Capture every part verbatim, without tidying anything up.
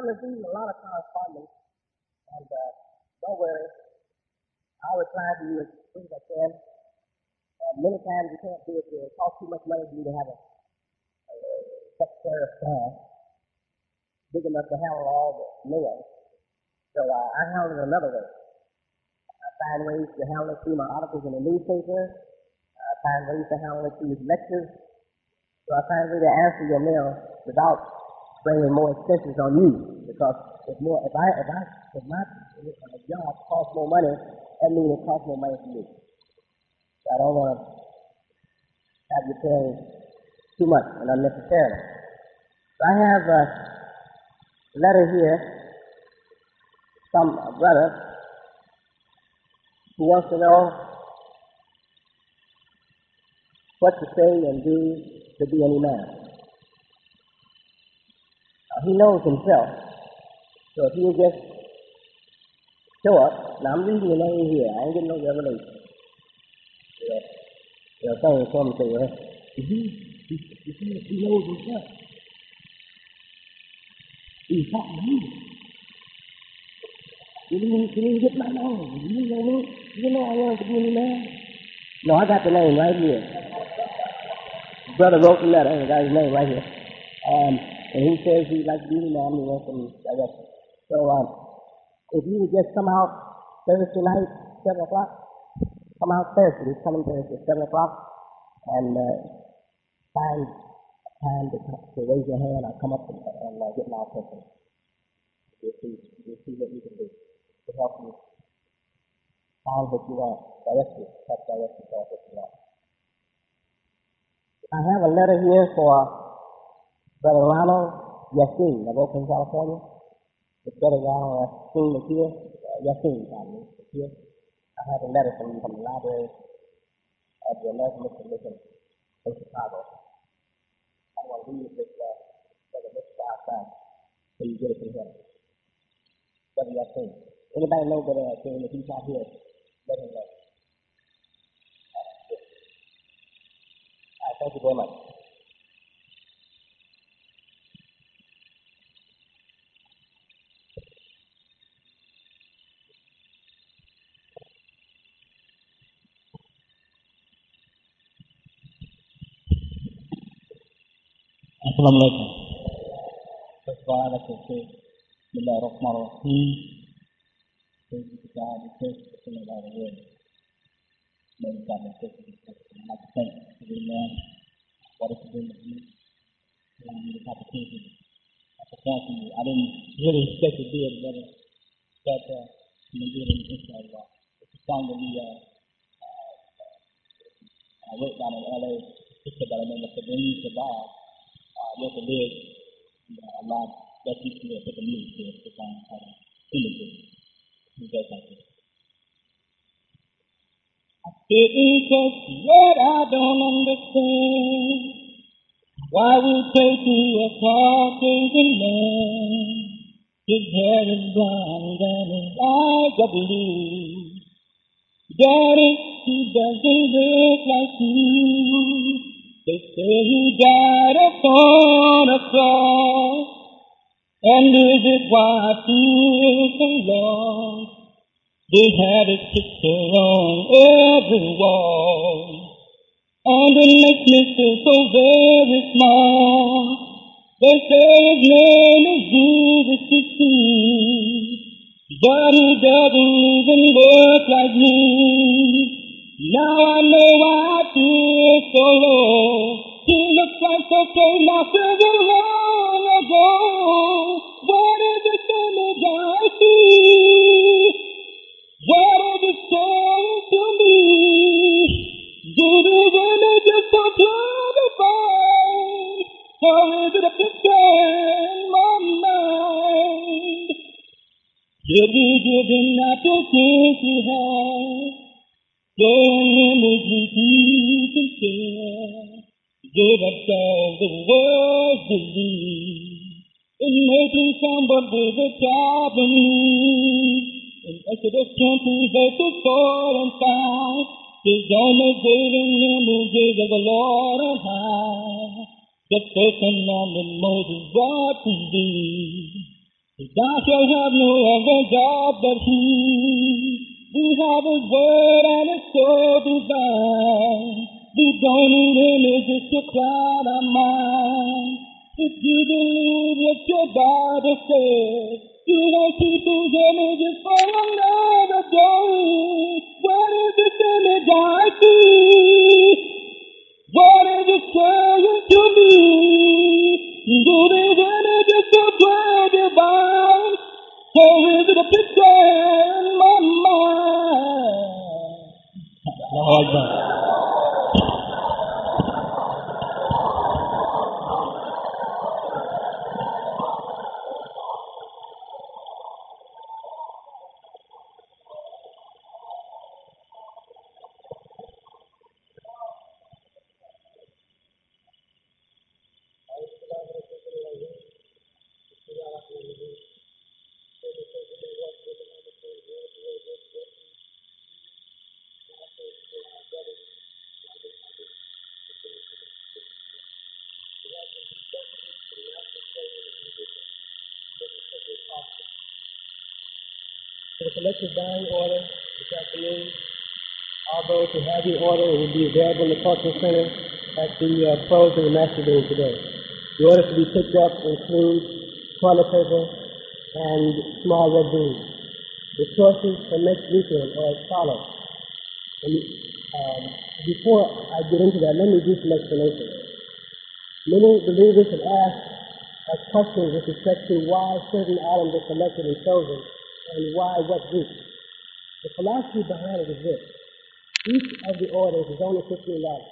receiving a lot of correspondence, and uh, don't worry, I'll reply to you as soon as I can. And many times you can't do it. It costs too much money for you to have a, a secretary of staff big enough to handle all the mail. So uh, I handle it another way. I find ways to handle it through my articles in the newspaper. I find ways to handle it through lectures. So I find a way to answer your mail without bringing more expenses on you. Because if more, if I, if I, if my if job costs more money, that means it costs more money for me. So I don't want to have you paying too much and unnecessarily. So I have a letter here from a brother who wants to know what to say and do to be any man. Now, he knows himself, so if he will just show up, now I'm reading the name here, I ain't getting no revelation. Yeah, yeah, things from him say, well, he, he, he, he knows himself. He's talking to you. You didn't, you didn't get my name. You know me. You know I wanted to be any man. No, I got the name right here. Brother wrote the letter, and I got his name right here. Um, and he says he'd like to be any man, he wants some direction. So, um, if you would just come out Thursday night, seven o'clock, come out Thursday, this coming Thursday, seven o'clock, and uh, find time to, to raise your hand. I'll come up and, and uh, get my attention. We'll see, we'll see what we can do to help you find what you want, direct you, help direct you towards what you want. I have a letter here for Brother Ronald Yassin of Oakland, California. It's Brother Ronald Yassin is here. Uh, Yassin, pardon me, is here. I have a letter from from the library of the American Mission Mission in Chicago. I want to read this uh, Brother Mister Outside so you get it from him. Brother Yassin. Anybody know Brother Yassin? If he's not here, let him know. Uh, thank you very much. Assalamu alaikum. First of all, I'd like to say, Bismillah ar-Rahman ar-Rahim. Praise be to God, the first person of our word. May God be faithful to us. I'd like to thank every man for what it's doing with me. Allowing me this opportunity to thank you. I didn't really expect to do it, brother, but uh, I'm going to do it in inshallah. It's a song that we uh, uh, I wrote down in L A. It's about a name of Sabrina Sabah. What to live, a lot that you can get the news here to find out images. You guys like this. I didn't catch yet, I don't understand why we take the Caucasian man. His hair is blonde and his eyes are blue. Daddy, he doesn't look like you. They say he died upon a cross, and is it why I feel so lost? They had his picture on every wall, and it makes me feel so very small. They say his name is Jesus the Christ, but he doesn't even look like me. Now I know why I feel so low. He looks like the same master so long ago. What is the image I see? What is it saying to me? Did his image just so clarified? Or is it a picture in my mind? Did we give him that to think he had? Gave him his repeat and care, gave us all the world to believe, in making somebody the job in need. In Exodus twenty, verses four and five, his only golden images of the Lord on high, the first commandment Moses brought to thee. Thou shalt have no other God but He. We have His word and it's so divine. We don't need images to cloud our mind. If you believe what your Bible says, you won't keep these images for another day. What is this image I see? What is it saying to me? Do these images so great divine? Or is it a picture in my mind? Lord God. For the collective buying order this afternoon, all those who have the order will be available in the cultural center at the uh, close of the master room today. The orders to be picked up include toilet paper and small red beans. The choices for next weekend are as follows. And, um, before I get into that, let me do some explanation. Many believers have asked us questions with respect to why certain items are selected and chosen, and why what group. The philosophy behind it is this. Each of the orders is only fifteen dollars.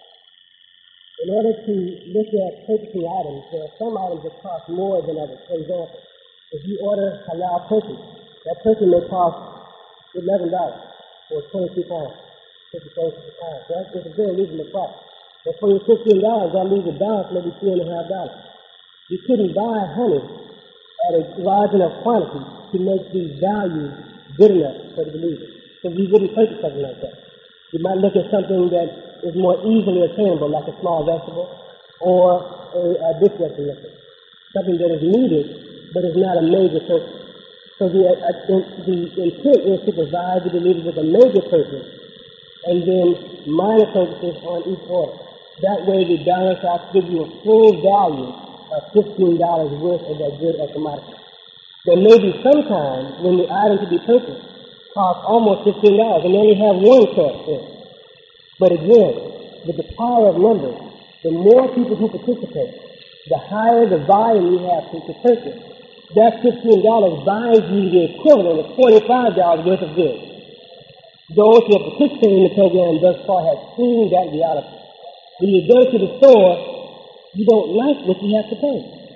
In order to look at purchasing items, there are some items that cost more than others. For example, if you order halal turkey, that turkey may cost eleven dollars or twenty-two pounds, fifty cents a pound. So that's a very reasonable price. But for your fifteen dollars, that leaves a balance maybe three and a half dollars. You couldn't buy honey at a large enough quantity to make the value good enough for the believer. So you wouldn't purchase something like that. You might look at something that is more easily attainable, like a small vegetable or a, a dishwashing liquid. Something that is needed, but is not a major purchase. So the, uh, the intent is to provide the believer with a major purchase and then minor purchases on each order. That way the balance out gives you a full value of fifteen dollars worth of that good or commodity. There may be some times when the item to be purchased costs almost fifteen dollars and only have one choice there. But again, with the power of numbers, the more people who participate, the higher the volume you have to, to purchase. That fifteen dollars buys you the equivalent of twenty-five dollars worth of goods. Those who have participated in the program thus far have seen that reality. When you go to the store, you don't like what you have to pay.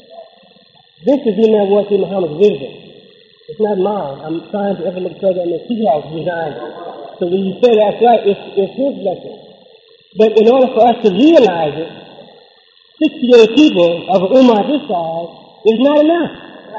This is Imam Wasi Muhammad's vision. It's not mine. I'm trying to implement the program that he has designed. So when you say that's right, it's, it's his message. But in order for us to realize it, sixty-eight people of an ummah this size is not enough.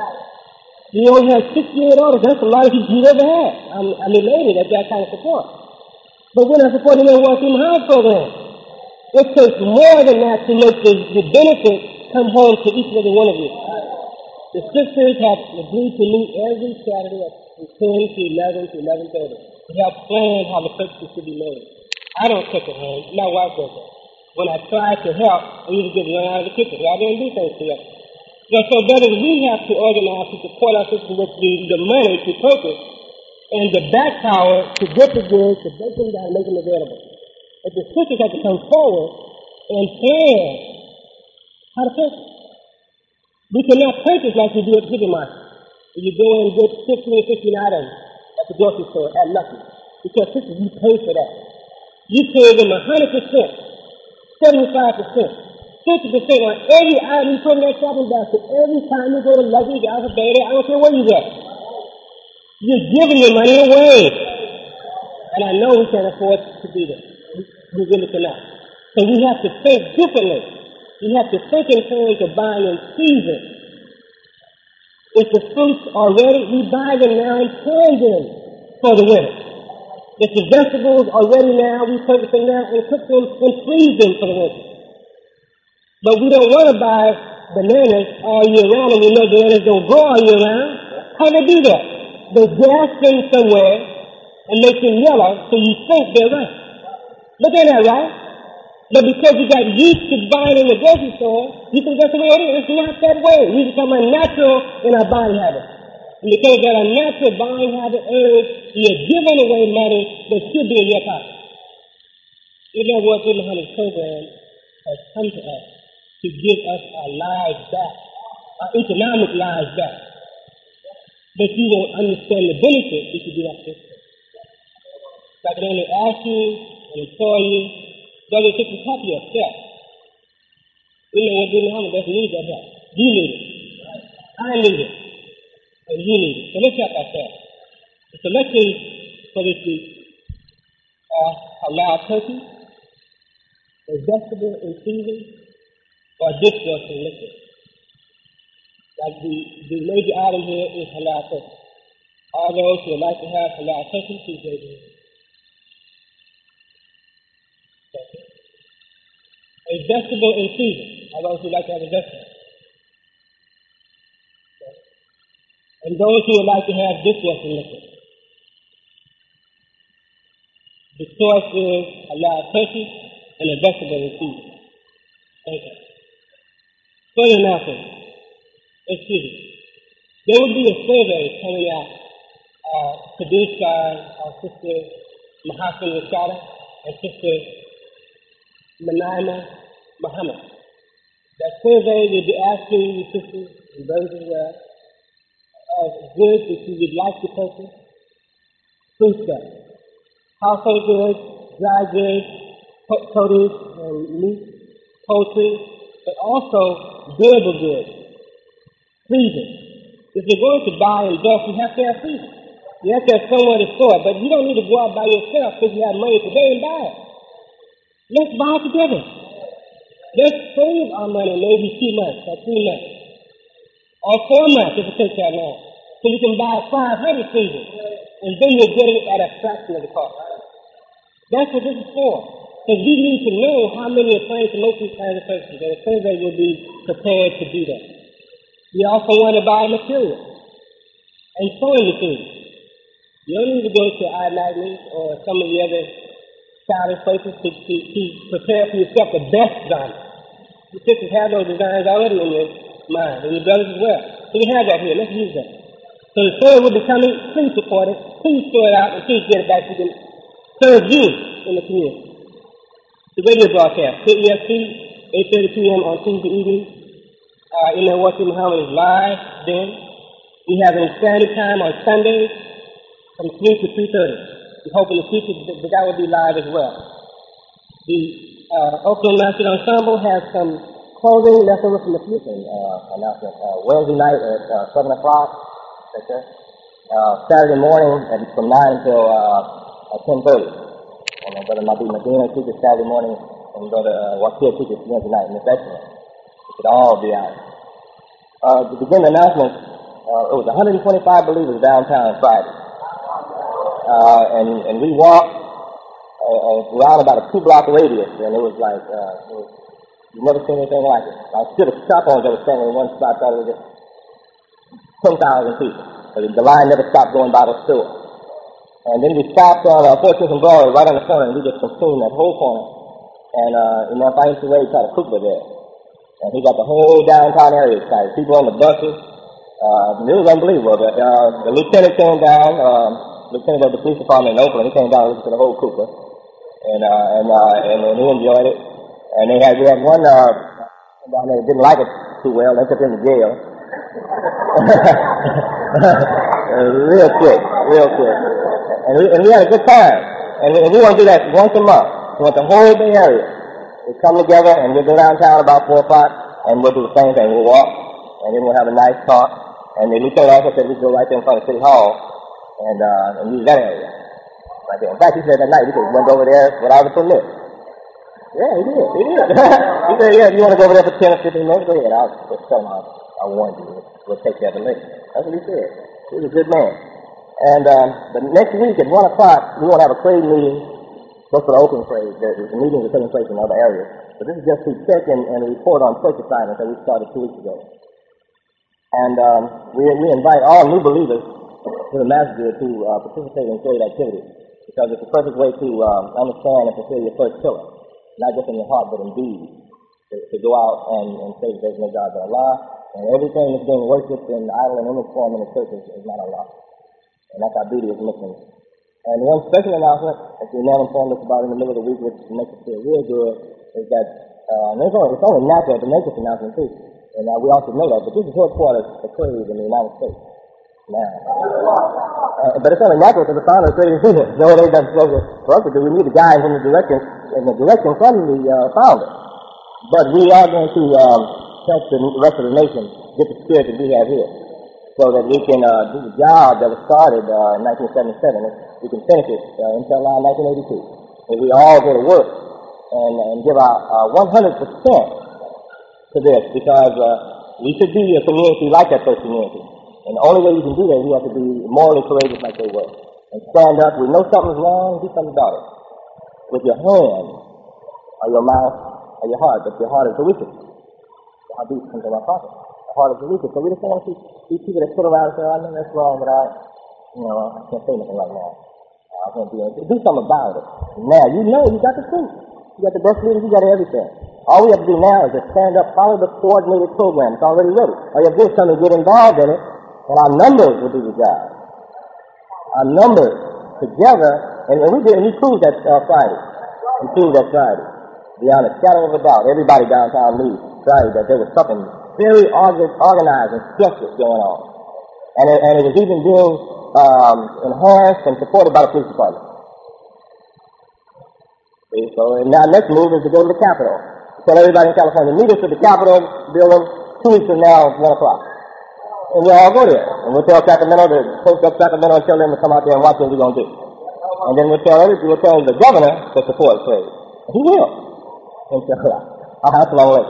You only have sixty-eight orders. That's the largest you've ever had. I'm, I'm elated at that kind of support. But we're not supporting Imam Wasi Muhammad's program. It takes more than that to make the, the benefit come home to each and every one of you. The sisters have agreed to meet every Saturday at ten to eleven to eleven thirty. We have planned how the purchases should be made. I don't cook at home. My wife does that. When I try to help, I usually get run out of the kitchen. I didn't do things together. So, so brothers, we have to organize to support our sisters with the, the money to purchase and the back power to get the goods, to break them down and make them available. But the sisters have to come forward and plan how to purchase. We cannot purchase like we do at the supermarket. You go and get fifteen or fifteen items at the grocery store at Lucky. Because sisters, you pay for that. You pay them one hundred percent, seventy-five percent, fifty percent on every item you put in that shopping basket. Every time you go to Lucky, you Alpha Beta, I don't care where you go. You're giving your money away. And I know we can't afford to do that. We really cannot. So we have to think differently. We have to think in terms of buying in season. If the fruits are ready, we buy them now and plan them for the winter. If the vegetables are ready now, we purchase them now and cook them and freeze them for the winter. But we don't want to buy bananas all year round, and we know bananas don't grow all year round. How do they do that? They gas things somewhere and make them yellow so you think they're right. But they're not right. But because you got yeast that's buying in the grocery store, you think that's the way it is. It's not that way. We become unnatural in our body habits. And because that unnatural body habit urge, you're giving away money that should be in your pocket. You know what the Muhammad program has come to us to give us our lives back, our economic lives back. But you won't understand the benefit if you do that this way. So I can only ask you and implore you, brother, take the help yourself. You know what Brother Muhammad doesn't need that help. You need it. I need it. And you need it. So let's help ourselves. The selection for this week are halal turkey, a vegetable in season, or dishwashing liquid. Like the, the major item here is halal turkey. All those who would like to have halal turkey, please raise your hand. A vegetable in season. All those who would like to have a vegetable. And those who would like to have dishwashing liquid. The source is halal turkey and a vegetable in season. Thank you. Further announcement. Excuse me. There will be a survey coming out uh, produced by our sister Mahassan Rashada and sister Manaima Muhammad. That survey will be asking you sisters and brothers as well of goods that you would like to purchase, food stuff, household goods, dry goods, produce and meat, poultry, but also durable goods, freezing. If you're going to buy in bulk, you have to have freezing. You have to have somewhere to store it, but you don't need to go out by yourself because you have money today and buy it. Let's buy it together. Let's save our money maybe two months or three months. Or four months if it takes that long. So you can buy five hundred freezers. And then you'll get it at a fraction of the cost. That's what this is for. Because we need to know how many are planning to make these kinds of purchases. And the survey will be prepared to do that. We also want to buy material and sewing material. You don't need to go to iMagazine or some of the other stylish places to, to, to prepare for yourself the best design. You sisters have those designs already in your mind, and your brothers as well. So we have that here. Let's use that. So the survey will be coming. Please support it. Please fill it out, and please get it back so we can serve you in the community. The radio broadcast, K E S P, eight thirty p.m. on Tuesday evening. Uh, in there, Watching Muhammad is live then. We have an standard time on Sundays from three to three thirty. We hope in the future that, that will be live as well. The uh, Oakland Master Ensemble has some clothing left over from the future uh, announcement. Uh, Wednesday night at uh, seven o'clock. Okay. Uh, Saturday morning at, from nine until uh, ten thirty. And my brother Mabdi Medina teaches Saturday morning, and brother uh, Wakil teaches Wednesday night, and it's excellent. It should all be out. Uh, to begin the announcement, uh, it was one hundred twenty-five believers downtown Friday. Uh, and, and we walked uh, around about a two-block radius, and it was like, uh, it was, you've never seen anything like it. I stood at shop owners that were standing in one spot, thought it was just ten thousand people. So the line never stopped going by the store. And then we stopped on uh, fourteenth and Broadway right on the corner, and we just consumed that whole corner. And, uh, you know, if I used to wait, try to cook with there. And he got the whole downtown area excited. People on the buses. Uh, it was unbelievable. The, uh, the lieutenant came down, um, lieutenant of the police department in Oakland. He came down and listened to the whole Cooper. And, uh, and, uh, and, and he enjoyed it. And they had, we had one, uh, down there that didn't like it too well. They took him to jail. real quick, real quick. And we, and we had a good time. And we, and we want to do that once a month. We want the whole Bay Area. We come together and we'll go downtown about four o'clock and we'll do the same thing. We'll walk and then we'll have a nice talk. And the lieutenant also said we go right there in front of City Hall and, uh, and use that area. Right there. In fact, he said that night we could went over there without a permit. Yeah, he did. He did. He said, yeah, if you want to go over there for ten or fifteen minutes, go ahead. I'll just tell him I'll, I'll warn you. We'll take care of it later. That's what he said. He was a good man. And um, the next week at one o'clock, we want to have a trade meeting. Just for the Oakland trade. The, the meetings are taking place in other areas. But this is just to check and, and report on church assignments that we started two weeks ago. And um, we, we invite all new believers to the masjid to uh, participate in trade activity, because it's the perfect way to um, understand and fulfill your first pillar, not just in your heart but in deed, to, to go out and, and say that there's no God but Allah, and everything that's being worshipped in idol and image form in the church is, is not Allah. And that's our duty as Muslims. And one special announcement that the Imam informed us about in the middle of the week, which makes us feel real good, is that uh, and it's, only, it's only natural to make this announcement too. And uh, we also know that, but this is headquarters for trade in the United States. Now, uh, but it's only natural to the founder of trade and business. No, it ain't that supposed for us to do. We need the guys in the direction, in the direction from the uh, founder. But we are going to um, help the rest of the nation get the spirit that we have here, so that we can uh, do the job that was started uh, in nineteen seventy-seven. We can finish it uh, until now, nineteen eighty-two. And we all go to work and, and give our uh, one hundred percent to this, because uh, we should be a community like that first community. And the only way you can do that, you have to be morally courageous like they were. And stand up. We know something's wrong, do something about it. With your hand, or your mouth, or your heart. But your heart is the weakest. The hadith comes from our prophet. The heart is the weakest. So we just don't want to see these people that sit around and say, I know that's wrong, but I, you know, I can't say anything right now. I can't do anything. Do something about it. Now, you know you got the truth. You got the best leaders, you got everything. All we have to do now is just stand up, follow the coordinated program. It's already ready. All you have to do is come and get involved in it, and our numbers will do the job. Our numbers together, and, and we did, and we proved that uh, Friday. We proved that Friday. Beyond a shadow of a doubt, everybody downtown knew Friday that there was something very org- organized and structured going on. And it, and it was even being um, enhanced and supported by the police department. See, so and now next move is to go to the Capitol. Tell everybody in California, meet us at the Capitol building two weeks from now at one o'clock. And we'll all go there. And we'll tell Sacramento, to post up Sacramento and tell them to come out there and watch what we're going to do. And then we'll tell everybody, we'll tell the governor to support trade. He will. Inshallah. I'll have to long later.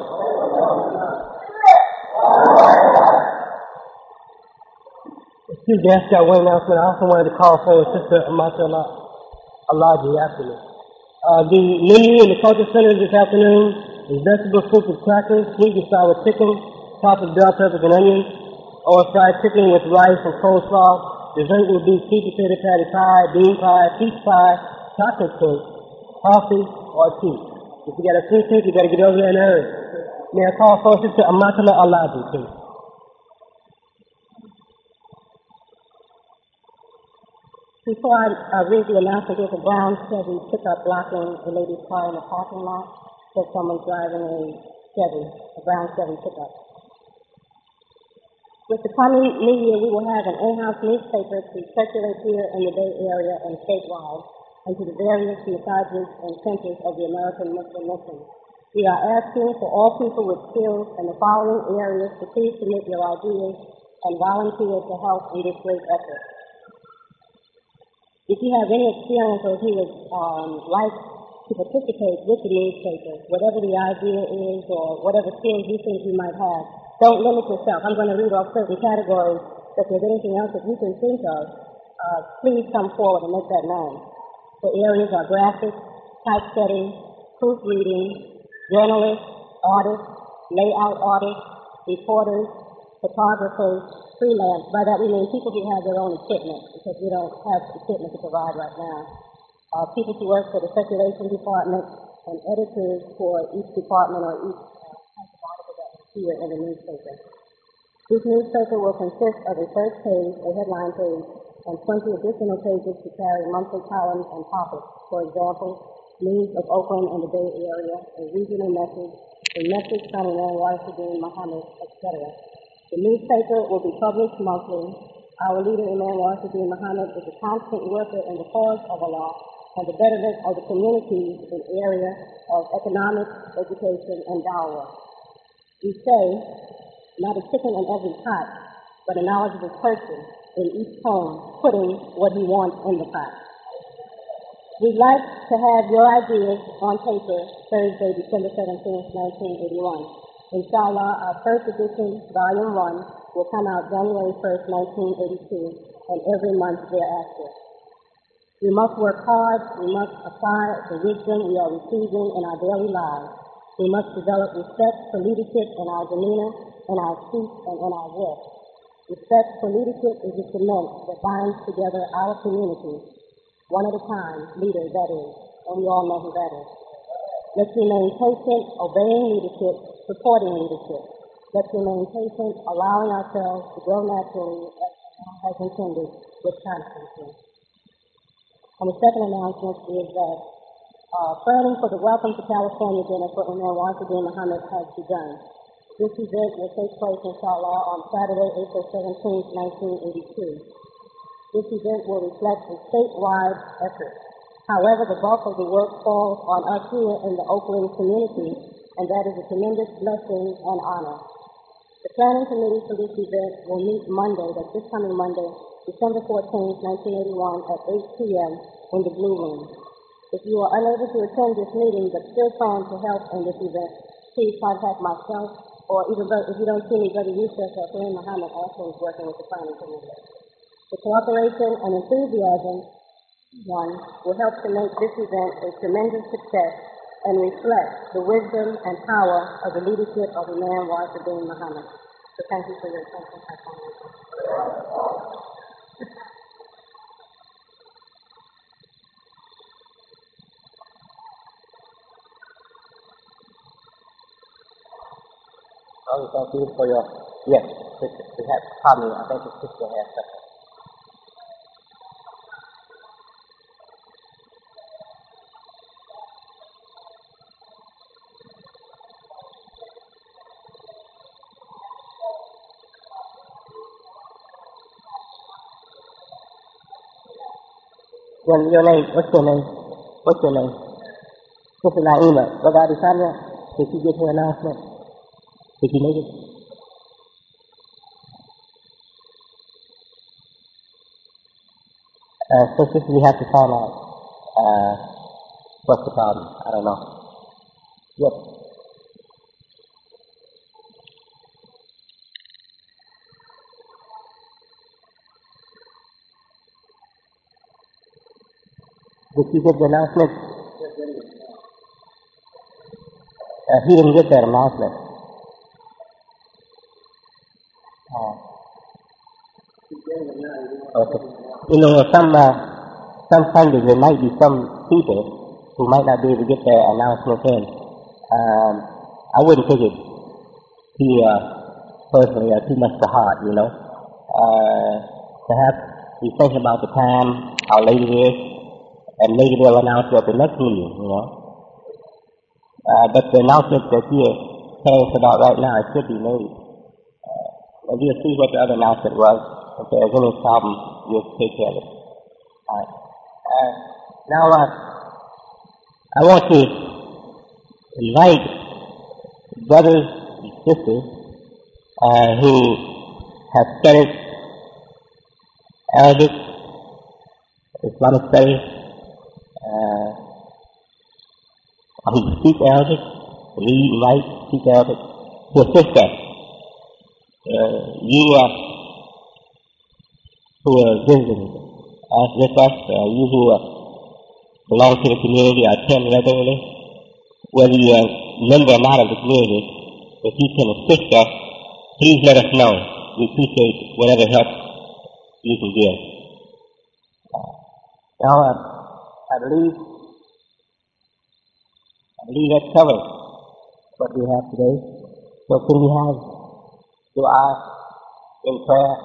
Excuse me, I got one announcement. I also wanted to call for Sister Mashallah Allah Jiyasini. Uh, the menu in the culture center this afternoon is vegetable soup with crackers, sweet and sour chicken, topped with bell peppers and onions, or fried chicken with rice and coleslaw. Dessert will be sweet potato patty pie, bean pie, peach pie, chocolate cake, coffee, or tea. If you got a sweet tooth, you got to get over there and hurry. May I call for Sister Amatullah Alaji, please. Before I uh, read the announcement, there's a brown Chevy pickup blocking the lady's car in the parking lot. There's someone driving a Chevy, a brown Chevy pickup. With the coming new year, we will have an in-house newspaper to circulate here in the Bay Area and statewide, and to the various massages and centers of the American Muslim mission. We are asking for all people with skills in the following areas to please submit your ideas and volunteer to help in this great effort. If you have any experience or if you would um, like to participate with the newspaper, whatever the idea is or whatever skills you think you might have, don't limit yourself. I'm going to read off certain categories. If there's anything else that you can think of, uh, please come forward and make that known. The areas are graphics, typesetting, proofreading, journalists, artists, layout artists, reporters, photographers, freelance. By that we mean people who have their own equipment, because we don't have equipment to provide right now. Uh, people who work for the circulation department, and editors for each department or each uh, type of article that we hear in the newspaper. This newspaper will consist of a first page, a headline page, and twenty additional pages to carry monthly columns and topics. For example, news of Oakland and the Bay Area, a regional message, a message from Imam Wasiuddin Muhammad, et cetera. The newspaper will be published monthly. Our leader, Imam Wasiuddin Muhammad, is a constant worker in the cause of Allah and the betterment of the communities in the area of economic, education, and dawah. We say, not a chicken in every pot, but a knowledgeable person in each home putting what he wants in the pot. We'd like to have your ideas on paper Thursday, December seventeenth, nineteen eighty-one. Inshallah, our first edition, volume one, will come out January first, nineteen eighty-two, and every month thereafter. We must work hard. We must apply the wisdom we are receiving in our daily lives. We must develop respect for leadership in our demeanor in our speech and in our work. Respect for leadership is the cement that binds together our community, one at a time, leaders that is, and we all know who that is. Let's remain patient, obeying leadership, supporting leadership. Let's remain patient, allowing ourselves to grow naturally as God has intended with constancy. And the second announcement is that uh, planning for the Welcome to California dinner for Imam Wahiduddin Muhammad has begun. This event will take place, inshallah, on Saturday, April seventeenth, nineteen eighty-two. This event will reflect a statewide effort. However, the bulk of the work falls on us here in the Oakland community, and that is a tremendous blessing and honor. The planning committee for this event will meet Monday, that's this coming Monday, December fourteenth, nineteen eighty-one, at eight p.m. in the Blue Room. If you are unable to attend this meeting but still plan to help in this event, please contact myself, or even if you don't see me, Brother Yusuf or Kareem Muhammad also is working with the planning committee. The cooperation and enthusiasm one will help to make this event a tremendous success and reflect the wisdom and power of the leadership of Imam Wahiduddin Muhammad. So thank you for your attention. Oh, thank you for your, yes, sister. We have, pardon me, I think the sister has something. Your, your name, what's your name? What's your name? Sister Naima, Brother Adesanya, did you get her announcement? Did you make it? Uh, so sister, we have to find out, uh, what's the problem? I don't know. Yep. Did you get the announcement? Uh, he didn't get that announcement. Uh, okay. You know, some uh, some Sundays there might be some people who might not be able to get their announcement in. Um, I wouldn't take it too uh, personally or too much to heart, you know. Uh, perhaps we think about the time, how late it is, and maybe they'll announce it at the next meeting, you know. Uh, but the announcement that you're telling us about right now, it should be made. Uh, and we'll see what the other announcement was. If there's any problem, we'll take care of it. All right. Uh, now, uh, I want to invite brothers and sisters uh, who have studied Arabic, Islamic studies, uh, who speak Arabic, read, write, speak Arabic, to assist us. Uh, you uh, who are visiting us with us, uh, you who uh, belong to the community, attend regularly, whether you are a member or not of the community, if you can assist us, please let us know. We appreciate whatever help you can give. Uh, now, uh, I believe I believe that covers what we have today. So can we have dua in prayer?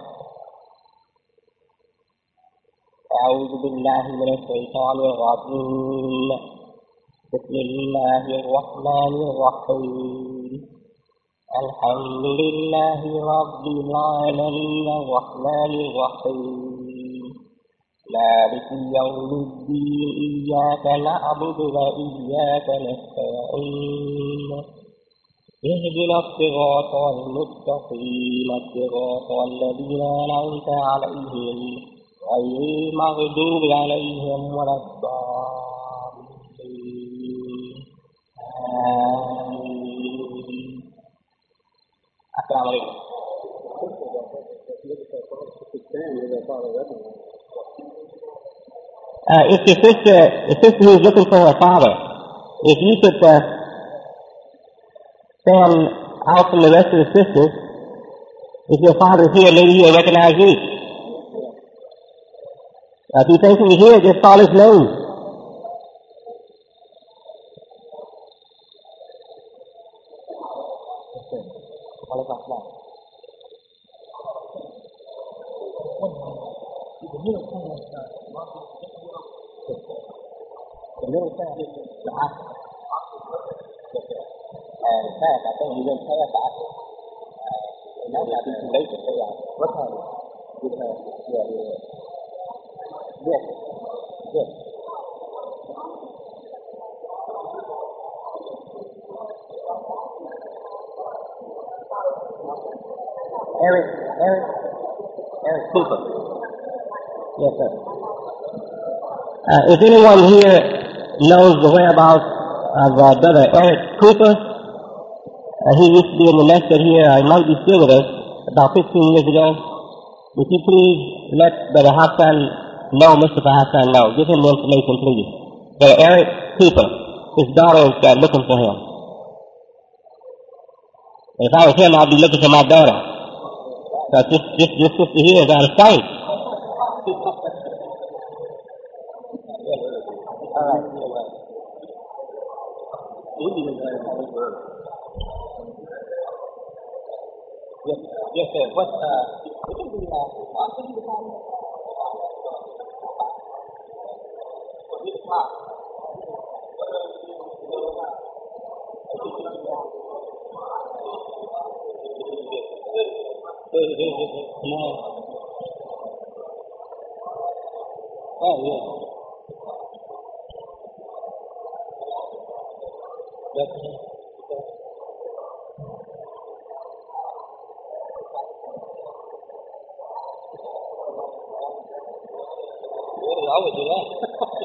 أعوذ بالله من الشيطان الرجيم. بسم الله الرحمن الرحيم. الحمد لله رب العالمين الرحمن الرحيم. مالك يوم الدين إياك نعبد وإياك نستعين. اهدنا الصراط المستقيم صراط الذين أنعمت عليهم غير المغضوب عليهم ولا الضالين. آمين. السلام عليكم. Uh, if the sister, the sister who is looking for her father, if you could uh, stand out from the rest of the sisters If your father is here, maybe he'll recognize you. Uh, if you think he's here, just call his name. The middle class is the opposite. And in fact, I think he went past the opposite. It might not be too late to say that. What time is it? Because, yeah, yeah. Yes. Yes. Eric, Eric, Eric Cooper. Yes, sir. Uh, if anyone here knows the whereabouts of uh, Brother Eric Cooper, uh, he used to be in the Nestor here. He might be still with us about fifteen years ago. Would you please let Brother Hassan know, Mister Hassan know? Give him the information, please. Brother Eric Cooper. His daughter is uh, looking for him. If I was him, I'd be looking for my daughter. Because this, this, this sister here is out of sight. All right. Yes, yes, sir. What, uh, what is the, uh, what is the time? Oh, yeah. Yes, sir. I would do that.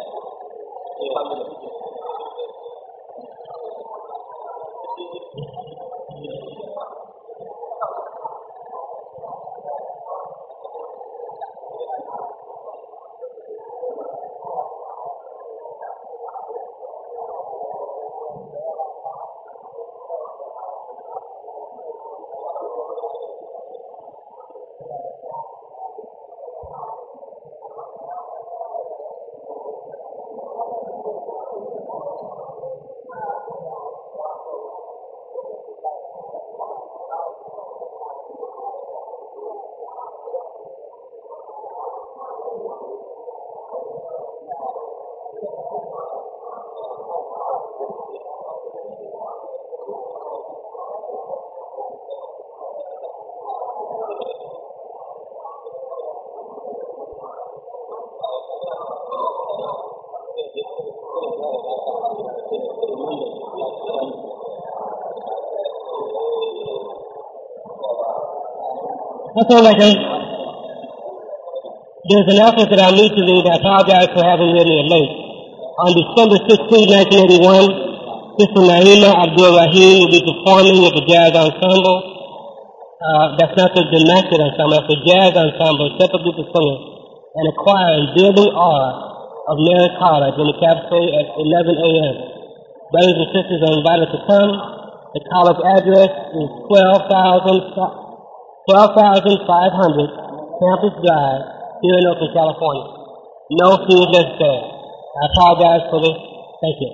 That's all I think. There's an announcement that I need to read. I apologize for having read it late. On December sixteenth, nineteen eighty-one, Sister Naima Abdul Rahim will be performing with the jazz ensemble. Uh, that's not the domestic ensemble, that's the jazz ensemble, separate group of singers, and a choir in Building R of Mary College in the cafe at eleven a.m. Brothers and sisters are invited to come. The college address is twelve thousand five hundred Campus Drive, here in Oakland, California. No fees necessary. I apologize for this. Thank you.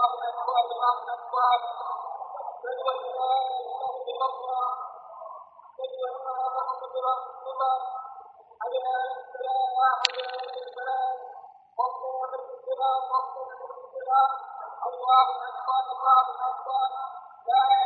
الله أكبر الله أكبر لا